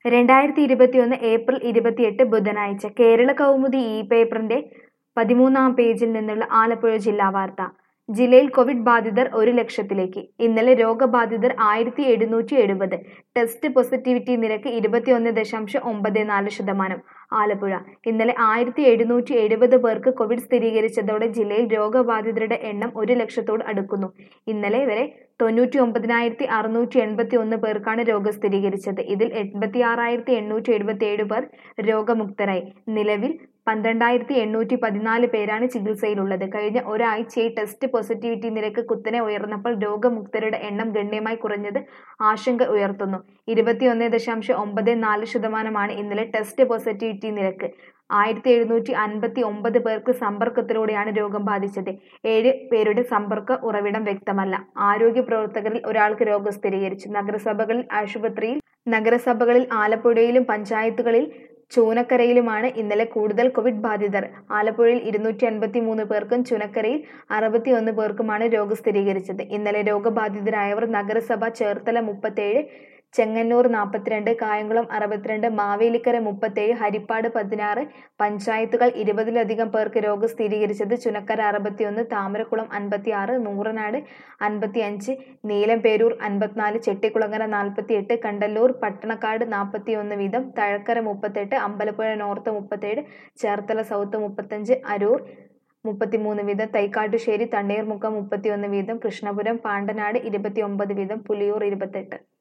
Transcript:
2021 April 28 ബുധനാഴ്ച കേരള കൗമുദി ഈ പേപ്പറിന്റെ 13-ാം പേജിൽ നിന്നുള്ള ആലപ്പുഴ ജില്ലാ വാർത്ത. ജില്ലയിൽ കോവിഡ് ബാധിതർ 1,00,000-ലേക്ക്. ഇന്നലെ രോഗബാധിതർ 1770. ടെസ്റ്റ് പോസിറ്റിവിറ്റി നിരക്ക് 21.94%. ആലപ്പുഴ. ഇന്നലെ 1770 പേർക്ക് കോവിഡ് സ്ഥിരീകരിച്ചതോടെ ജില്ലയിൽ രോഗബാധിതരുടെ എണ്ണം 1,00,000-തോട് അടുക്കുന്നു. ഇന്നലെ വരെ 99,681 പേർക്കാണ് രോഗം സ്ഥിരീകരിച്ചത്. ഇതിൽ 86,877 പേർ രോഗമുക്തരായി. നിലവിൽ 12,814 പേരാണ് ചികിത്സയിലുള്ളത്. കഴിഞ്ഞ ഒരാഴ്ചയായി ടെസ്റ്റ് പോസിറ്റിവിറ്റി നിരക്ക് കുത്തനെ ഉയർന്നപ്പോൾ രോഗമുക്തരുടെ എണ്ണം ഗണ്യമായി കുറഞ്ഞത് ആശങ്ക ഉയർത്തുന്നു. 21.94% ഇന്നലെ ടെസ്റ്റ് പോസിറ്റിവിറ്റി നിരക്ക്. 1759 പേർക്ക് സമ്പർക്കത്തിലൂടെയാണ് രോഗം ബാധിച്ചത്. 7 പേരുടെ സമ്പർക്ക ഉറവിടം വ്യക്തമല്ല. ആരോഗ്യ പ്രവർത്തകരിൽ ഒരാൾക്ക് രോഗം സ്ഥിരീകരിച്ചു. നഗരസഭകളിൽ ആലപ്പുഴയിലും പഞ്ചായത്തുകളിൽ ചൂനക്കരയിലുമാണ് ഇന്നലെ കൂടുതൽ കോവിഡ് ബാധിതർ. ആലപ്പുഴയിൽ 253 പേർക്കും ചുനക്കരയിൽ 61 പേർക്കുമാണ് രോഗം സ്ഥിരീകരിച്ചത്. ഇന്നലെ രോഗബാധിതരായവർ നഗരസഭ ചേർത്തല 37, ചെങ്ങന്നൂർ 42, കായംകുളം 62, മാവേലിക്കര 37, ഹരിപ്പാട് 16 പഞ്ചായത്തുകൾ. 20-ലധികം പേർക്ക് രോഗം സ്ഥിരീകരിച്ചത്. ചുനക്കര 61, താമരക്കുളം 56, നൂറനാട് 55, നീലംപേരൂർ 54, ചെട്ടികുളങ്ങര 48, കണ്ടല്ലൂർ പട്ടണക്കാട് 41 വീതം, തഴക്കര 38, അമ്പലപ്പുഴ നോർത്ത് 37, ചേർത്തല സൗത്ത് 35, അരൂർ 33 വീതം, തൈക്കാട്ടുശ്ശേരി തണ്ണീർമുക്കം 31 വീതം, കൃഷ്ണപുരം പാണ്ടനാട് 29 വീതം, പുലിയൂർ 28.